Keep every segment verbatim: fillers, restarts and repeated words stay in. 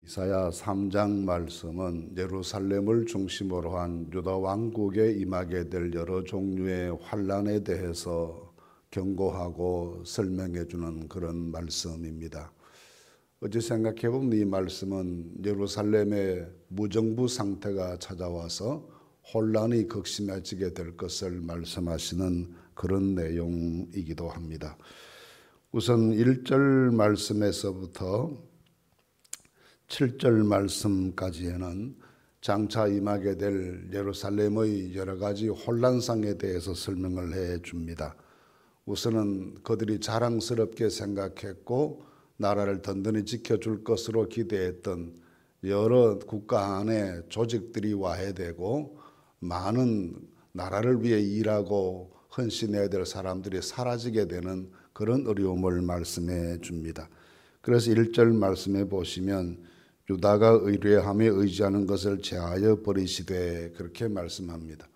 이사야 삼 장 말씀은 예루살렘을 중심으로 한 유다 왕국에 임하게 될 여러 종류의 환난에 대해서 경고하고 설명해 주는 그런 말씀입니다. 어제 생각해 보면 이 말씀은 예루살렘의 무정부 상태가 찾아와서 혼란이 극심해지게 될 것을 말씀하시는 그런 내용이기도 합니다. 우선 일 절 말씀에서부터 칠 절 말씀까지에는 장차 임하게 될 예루살렘의 여러 가지 혼란상에 대해서 설명을 해 줍니다. 우선은 그들이 자랑스럽게 생각했고 나라를 든든히 지켜줄 것으로 기대했던 여러 국가 안에 조직들이 와해되고 많은 나라를 위해 일하고 헌신해야 될 사람들이 사라지게 되는 그런 어려움을 말씀해 줍니다. 그래서 일 절 말씀해 보시면 유다가 의뢰함에 의지하는 것을 제하여 버리시되 그렇게 말씀합니다.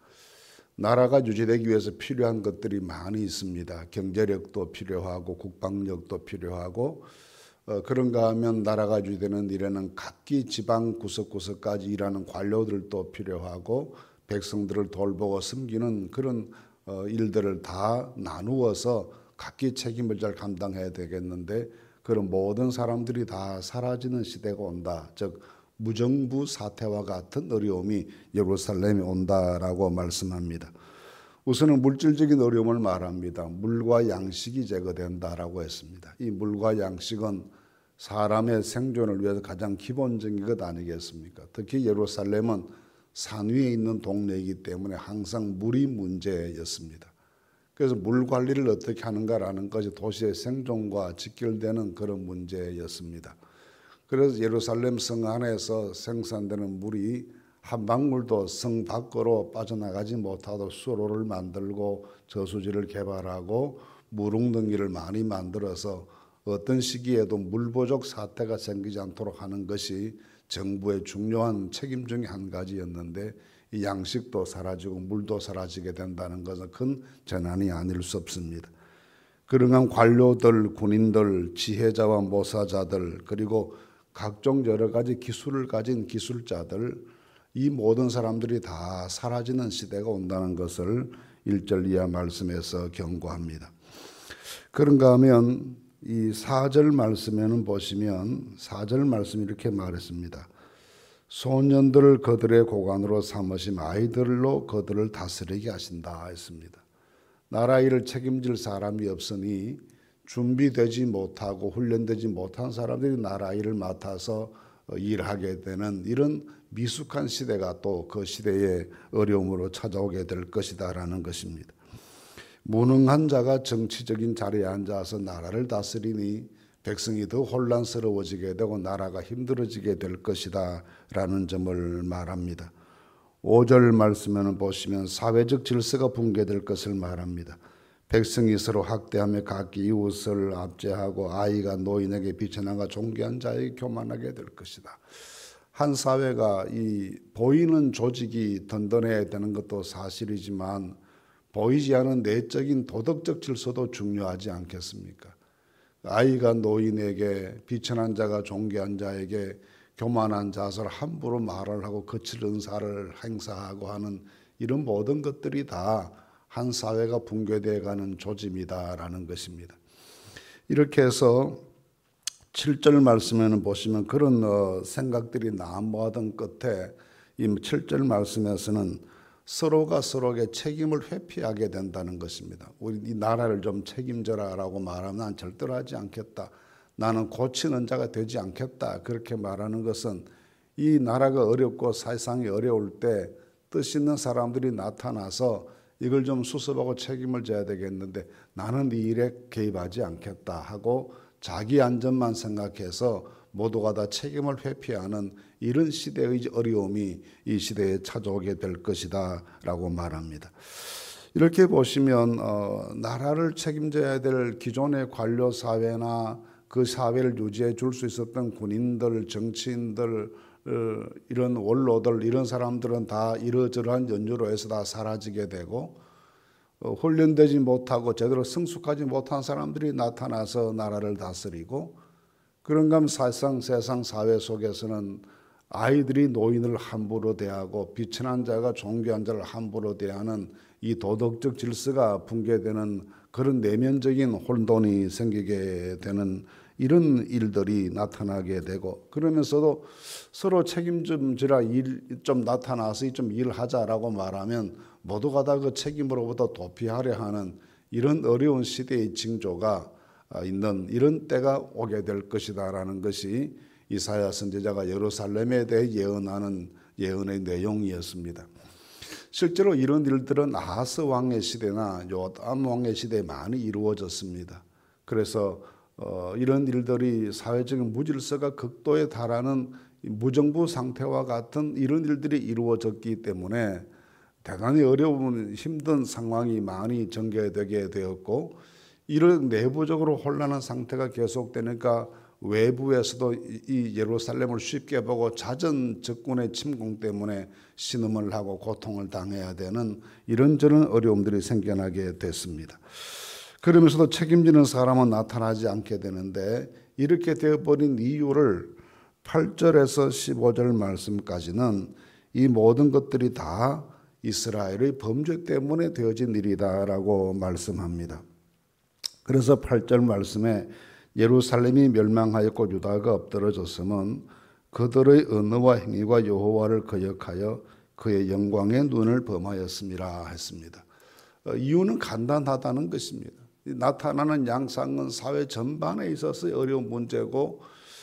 나라가 유지되기 위해서 필요한 것들이 많이 있습니다. 경제력도 필요하고 국방력도 필요하고 어, 그런가 하면 나라가 유지되는 일에는 각기 지방 구석구석까지 일하는 관료들도 필요하고 백성들을 돌보고 섬기는 그런 어, 일들을 다 나누어서 각기 책임을 잘 감당해야 되겠는데 그런 모든 사람들이 다 사라지는 시대가 온다. 즉 무정부 사태와 같은 어려움이 예루살렘에 온다라고 말씀합니다. 우선은 물질적인 어려움을 말합니다. 물과 양식이 제거된다라고 했습니다. 이 물과 양식은 사람의 생존을 위해서 가장 기본적인 것 아니겠습니까? 특히 예루살렘은 산 위에 있는 동네이기 때문에 항상 물이 문제였습니다. 그래서 물 관리를 어떻게 하는가라는 것이 도시의 생존과 직결되는 그런 문제였습니다. 그래서 예루살렘 성 안에서 생산되는 물이 한 방울도 성 밖으로 빠져나가지 못하도록 수로를 만들고 저수지를 개발하고 무릉덩이를 많이 만들어서 어떤 시기에도 물 부족 사태가 생기지 않도록 하는 것이 정부의 중요한 책임 중에 한 가지였는데 이 양식도 사라지고 물도 사라지게 된다는 것은 큰 재난이 아닐 수 없습니다. 그러한 관료들, 군인들, 지혜자와 모사자들 그리고 각종 여러 가지 기술을 가진 기술자들 이 모든 사람들이 다 사라지는 시대가 온다는 것을 일 절 이하 말씀에서 경고합니다. 그런가 하면 이 사 절 말씀에는 보시면 사 절 말씀이 이렇게 말했습니다. 소년들을 그들의 고관으로 삼으심 아이들로 그들을 다스리게 하신다 했습니다. 나라 일을 책임질 사람이 없으니 준비되지 못하고 훈련되지 못한 사람들이 나라 일을 맡아서 일하게 되는 이런 미숙한 시대가 또 그 시대의 어려움으로 찾아오게 될 것이다라는 것입니다. 무능한 자가 정치적인 자리에 앉아서 나라를 다스리니 백성이 더 혼란스러워지게 되고 나라가 힘들어지게 될 것이다 라는 점을 말합니다. 오 절 말씀에는 보시면 사회적 질서가 붕괴될 것을 말합니다. 백성이 서로 학대하며 각기 이웃을 압제하고 아이가 노인에게 비천한가 존귀한 자에게 교만하게 될 것이다. 한 사회가 이 보이는 조직이 든든해야 되는 것도 사실이지만 보이지 않은 내적인 도덕적 질서도 중요하지 않겠습니까? 아이가 노인에게 비천한 자가 존귀한 자에게 교만한 자세로 함부로 말을 하고 거칠 은사를 행사하고 하는 이런 모든 것들이 다 한 사회가 붕괴되어 가는 조짐이다라는 것입니다. 이렇게 해서 칠 절 말씀에는 보시면 그런 어, 생각들이 난무하던 끝에 이 칠 절 말씀에서는 서로가 서로에게 책임을 회피하게 된다는 것입니다. 우리 이 나라를 좀 책임져라라고 말하면 난 절대로 하지 않겠다. 나는 고치는 자가 되지 않겠다. 그렇게 말하는 것은 이 나라가 어렵고 세상이 어려울 때 뜻 있는 사람들이 나타나서 이걸 좀 수습하고 책임을 져야 되겠는데 나는 이 일에 개입하지 않겠다 하고 자기 안전만 생각해서 모두가 다 책임을 회피하는 이런 시대의 어려움이 이 시대에 찾아오게 될 것이다 라고 말합니다. 이렇게 보시면 어, 나라를 책임져야 될 기존의 관료 사회나 그 사회를 유지해 줄 수 있었던 군인들, 정치인들, 어, 이런 원로들 이런 사람들은 다 이러저러한 연유로 해서 다 사라지게 되고 어, 훈련되지 못하고 제대로 성숙하지 못한 사람들이 나타나서 나라를 다스리고 그런가 하면 사실상 세상 사회 속에서는 아이들이 노인을 함부로 대하고 비천한 자가 존귀한 자를 함부로 대하는 이 도덕적 질서가 붕괴되는 그런 내면적인 혼돈이 생기게 되는 이런 일들이 나타나게 되고, 그러면서도 서로 책임 좀 지라, 일 좀 나타나서 좀 일하자라고 말하면 모두가 다 그 책임으로부터 도피하려 하는 이런 어려운 시대의 징조가 있는 이런 때가 오게 될 것이다라는 것이 이사야 선지자가 예루살렘에 대해 예언하는 예언의 내용이었습니다. 실제로 이런 일들은 아하스 왕의 시대나 요담 왕의 시대에 많이 이루어졌습니다. 그래서 어, 이런 일들이 사회적인 무질서가 극도에 달하는 무정부 상태와 같은 이런 일들이 이루어졌기 때문에 대단히 어려운 힘든 상황이 많이 전개되게 되었고, 이런 내부적으로 혼란한 상태가 계속되니까 외부에서도 이 예루살렘을 쉽게 보고 잦은 적군의 침공 때문에 신음을 하고 고통을 당해야 되는 이런저런 어려움들이 생겨나게 됐습니다. 그러면서도 책임지는 사람은 나타나지 않게 되는데, 이렇게 되어버린 이유를 팔 절에서 십오 절 말씀까지는 이 모든 것들이 다 이스라엘의 범죄 때문에 되어진 일이다라고 말씀합니다. 그래서 팔 절 말씀에 예루살렘이 멸망하였고 유다가 엎드러졌음은 그들의 언어와 행위가 여호와를 거역하여 그의 영광의 눈을 범하였음이라 했습니다. 이유는 간단하다는 것입니다. 나타나는 양상은 사회 전반에 있어서 어려운 문제고,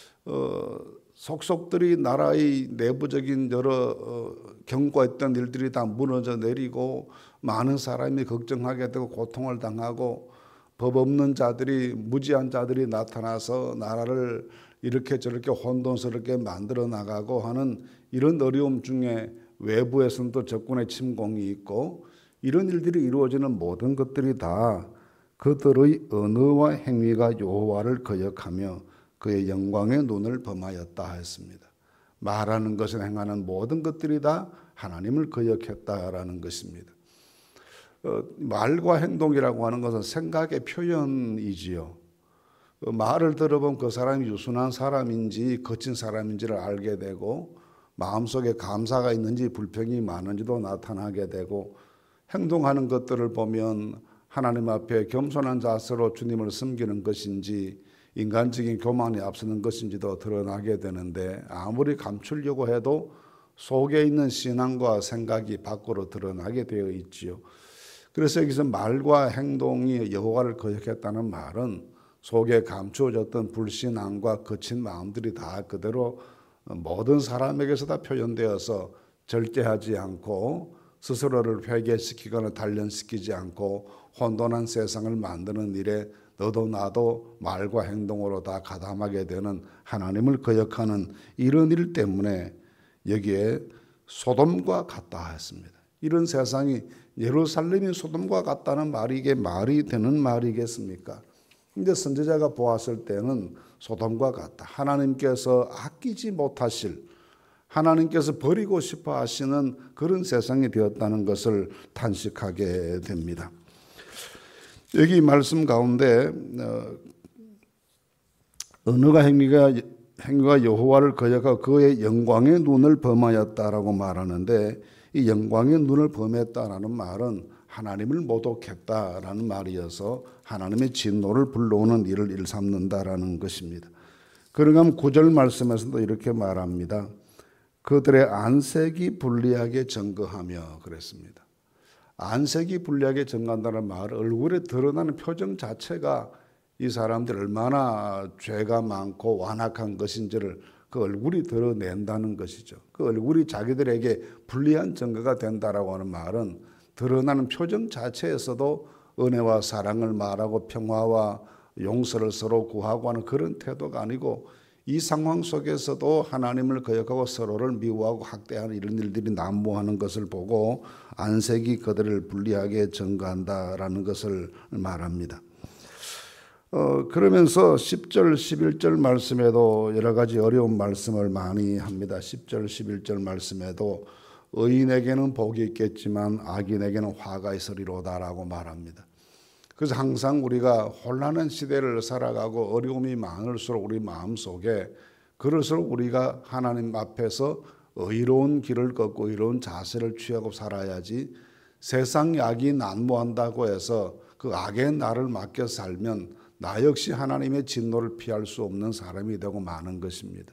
어, 속속들이 나라의 내부적인 여러 어, 경고했던 일들이 다 무너져 내리고 많은 사람이 걱정하게 되고 고통을 당하고 법 없는 자들이, 무지한 자들이 나타나서 나라를 이렇게 저렇게 혼돈스럽게 만들어 나가고 하는 이런 어려움 중에 외부에서는 또 적군의 침공이 있고, 이런 일들이 이루어지는 모든 것들이 다 그들의 언어와 행위가 여호와를 거역하며 그의 영광의 눈을 범하였다 했습니다. 말하는 것을 행하는 모든 것들이 다 하나님을 거역했다라는 것입니다. 어, 말과 행동이라고 하는 것은 생각의 표현이지요. 어, 말을 들어보면 그 사람이 유순한 사람인지 거친 사람인지를 알게 되고, 마음속에 감사가 있는지 불평이 많은지도 나타나게 되고, 행동하는 것들을 보면 하나님 앞에 겸손한 자세로 주님을 섬기는 것인지 인간적인 교만이 앞서는 것인지도 드러나게 되는데, 아무리 감추려고 해도 속에 있는 신앙과 생각이 밖으로 드러나게 되어 있지요. 그래서 여기서 말과 행동이 여호와를 거역했다는 말은 속에 감추어졌던 불신앙과 거친 마음들이 다 그대로 모든 사람에게서 다 표현되어서 절제하지 않고 스스로를 회개시키거나 단련시키지 않고 혼돈한 세상을 만드는 일에 너도 나도 말과 행동으로 다 가담하게 되는 하나님을 거역하는 이런 일 때문에 여기에 소돔과 같다 했습니다. 이런 세상이 예루살렘이 소돔과 같다는 말이 이게 말이 되는 말이겠습니까? 근데 선지자가 보았을 때는 소돔과 같다. 하나님께서 아끼지 못하실, 하나님께서 버리고 싶어 하시는 그런 세상이 되었다는 것을 탄식하게 됩니다. 여기 말씀 가운데 언어가 행위가 행위가 여호와를 거역하고 그의 영광의 눈을 범하였다라고 말하는데, 이 영광의 눈을 범했다라는 말은 하나님을 모독했다라는 말이어서 하나님의 진노를 불러오는 일을 일삼는다라는 것입니다. 그런가 하면 구 절 말씀에서도 이렇게 말합니다. 그들의 안색이 불리하게 증거하며 그랬습니다. 안색이 불리하게 증거한다는 말, 얼굴에 드러나는 표정 자체가 이 사람들이 얼마나 죄가 많고 완악한 것인지를 그 얼굴이 드러낸다는 것이죠. 그 얼굴이 자기들에게 불리한 증거가 된다라고 하는 말은 드러나는 표정 자체에서도 은혜와 사랑을 말하고 평화와 용서를 서로 구하고 하는 그런 태도가 아니고, 이 상황 속에서도 하나님을 거역하고 서로를 미워하고 학대하는 이런 일들이 난무하는 것을 보고 안색이 그들을 불리하게 증거한다라는 것을 말합니다. 어, 그러면서 십 절, 십일 절 말씀에도 여러 가지 어려운 말씀을 많이 합니다. 십 절, 십일 절 말씀에도 의인에게는 복이 있겠지만 악인에게는 화가 있으리로다라고 말합니다. 그래서 항상 우리가 혼란한 시대를 살아가고 어려움이 많을수록 우리 마음속에 그럴수록 우리가 하나님 앞에서 의로운 길을 걷고 의로운 자세를 취하고 살아야지, 세상 악이 난무한다고 해서 그 악의 날을 맡겨 살면 나 역시 하나님의 진노를 피할 수 없는 사람이 되고 마는 것입니다.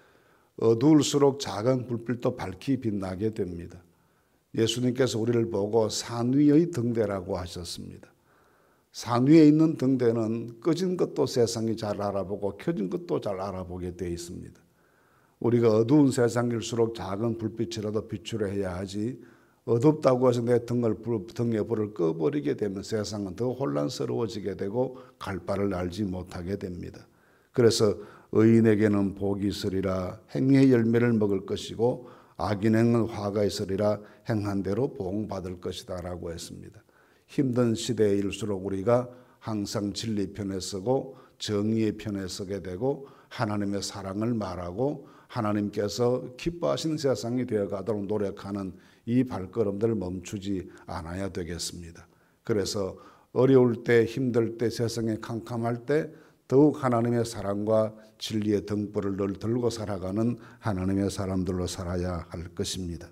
어두울수록 작은 불빛도 밝히 빛나게 됩니다. 예수님께서 우리를 보고 산 위의 등대라고 하셨습니다. 산 위에 있는 등대는 꺼진 것도 세상이 잘 알아보고 켜진 것도 잘 알아보게 되어 있습니다. 우리가 어두운 세상일수록 작은 불빛이라도 비추려 해야 하지, 어둡다고 해서 내 등을, 등에 불을 꺼버리게 되면 세상은 더 혼란스러워지게 되고 갈 바를 알지 못하게 됩니다. 그래서 의인에게는 복이 있으리라, 행위의 열매를 먹을 것이고 악인에게는 화가 있으리라, 행한 대로 보응받을 것이다 라고 했습니다. 힘든 시대일수록 우리가 항상 진리 편에 서고 정의의 편에 서게 되고 하나님의 사랑을 말하고 하나님께서 기뻐하시는 세상이 되어가도록 노력하는 이 발걸음들을 멈추지 않아야 되겠습니다. 그래서 어려울 때, 힘들 때, 세상에 캄캄할 때 더욱 하나님의 사랑과 진리의 등불을 늘 들고 살아가는 하나님의 사람들로 살아야 할 것입니다.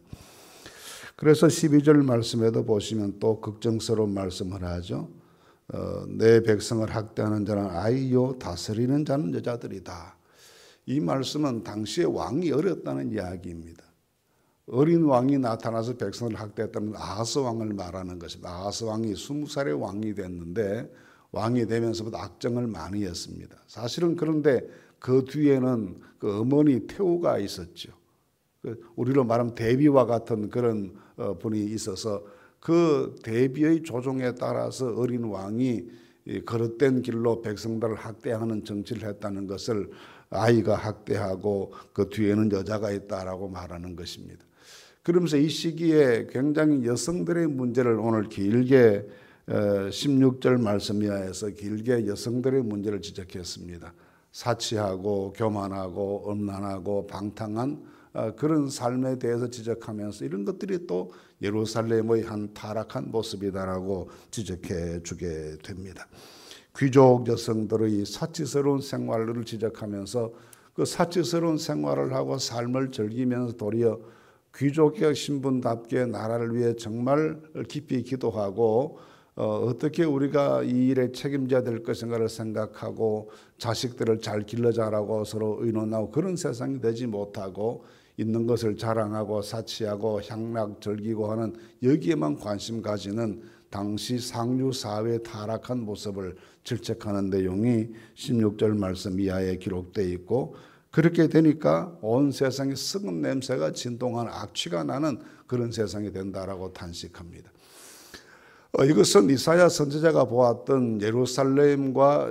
그래서 십이 절 말씀에도 보시면 또 걱정스러운 말씀을 하죠. 어, 내 백성을 학대하는 자는 아이요 다스리는 자는 여자들이다. 이 말씀은 당시에 왕이 어렸다는 이야기입니다. 어린 왕이 나타나서 백성을 학대했다는 아하스 왕을 말하는 것입니다. 아하스 왕이 스무 살의 왕이 됐는데 왕이 되면서부터 악정을 많이 했습니다. 사실은 그런데 그 뒤에는 그 어머니 태우가 있었죠. 우리로 말하면 대비와 같은 그런 분이 있어서 그 대비의 조종에 따라서 어린 왕이 거릇된 길로 백성들을 학대하는 정치를 했다는 것을 아이가 학대하고 그 뒤에는 여자가 있다라고 말하는 것입니다. 그러면서 이 시기에 굉장히 여성들의 문제를 오늘 길게 십육 절 말씀 이하에서 길게 여성들의 문제를 지적했습니다. 사치하고 교만하고 음란하고 방탕한 그런 삶에 대해서 지적하면서 이런 것들이 또 예루살렘의 한 타락한 모습이다라고 지적해 주게 됩니다. 귀족 여성들의 사치스러운 생활을 지적하면서 그 사치스러운 생활을 하고 삶을 즐기면서 도리어 귀족의 신분답게 나라를 위해 정말 깊이 기도하고 어, 어떻게 우리가 이 일에 책임져야 될 것인가를 생각하고 자식들을 잘 길러 자라고 서로 의논하고 그런 세상이 되지 못하고 있는 것을 자랑하고 사치하고 향락 즐기고 하는 여기에만 관심 가지는 당시 상류 사회의 타락한 모습을 질책하는 내용이 십육 절 말씀 이하에 기록되어 있고, 그렇게 되니까 온 세상에 썩은 냄새가 진동하는 악취가 나는 그런 세상이 된다라고 탄식합니다. 어, 이것은 이사야 선지자가 보았던 예루살렘과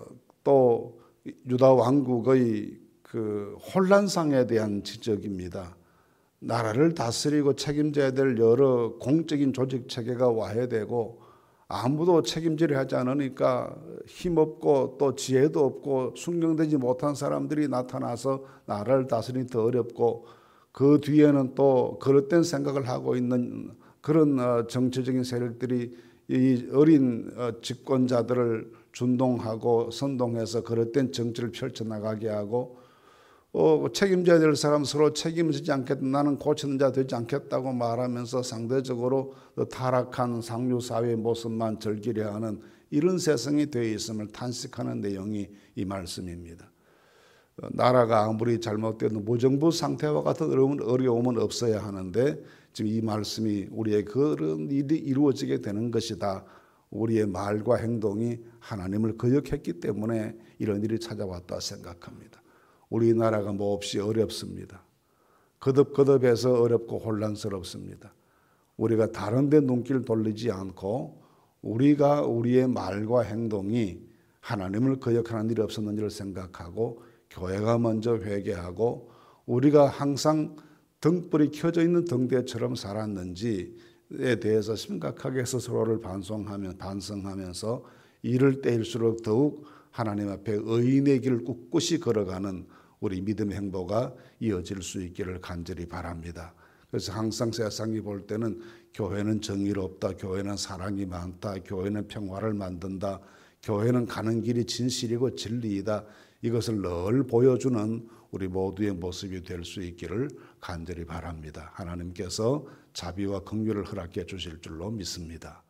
또 유다 왕국의 그 혼란상에 대한 지적입니다. 나라를 다스리고 책임져야 될 여러 공적인 조직 체계가 와야 되고 아무도 책임질을 하지 않으니까 힘없고 또 지혜도 없고 순경되지 못한 사람들이 나타나서 나라를 다스리기 더 어렵고, 그 뒤에는 또 그릇된 생각을 하고 있는 그런 정치적인 세력들이 이 어린 집권자들을 준동하고 선동해서 그릇된 정치를 펼쳐나가게 하고, 어, 책임져야 될 사람 서로 책임지지 않겠다, 나는 고치는 자 되지 않겠다고 말하면서 상대적으로 타락한 상류사회의 모습만 즐기려 하는 이런 세상이 되어 있음을 탄식하는 내용이 이 말씀입니다. 나라가 아무리 잘못되어도 무정부 상태와 같은 어려움은, 어려움은 없어야 하는데 지금 이 말씀이 우리의 그런 일이 이루어지게 되는 것이다. 우리의 말과 행동이 하나님을 거역했기 때문에 이런 일이 찾아왔다 생각합니다. 우리나라가 몹시 어렵습니다. 거듭거듭해서 어렵고 혼란스럽습니다. 우리가 다른 데 눈길 돌리지 않고 우리가 우리의 말과 행동이 하나님을 거역하는 일이 없었는지를 생각하고 교회가 먼저 회개하고 우리가 항상 등불이 켜져 있는 등대처럼 살았는지에 대해서 심각하게 스스로를 반성하면, 반성하면서 이럴 때일수록 더욱 하나님 앞에 의인의 길을 꿋꿋이 걸어가는 우리 믿음의 행보가 이어질 수 있기를 간절히 바랍니다. 그래서 항상 세상이 볼 때는 교회는 정의롭다, 교회는 사랑이 많다, 교회는 평화를 만든다, 교회는 가는 길이 진실이고 진리이다, 이것을 늘 보여주는 우리 모두의 모습이 될 수 있기를 간절히 바랍니다. 하나님께서 자비와 긍휼을 허락해 주실 줄로 믿습니다.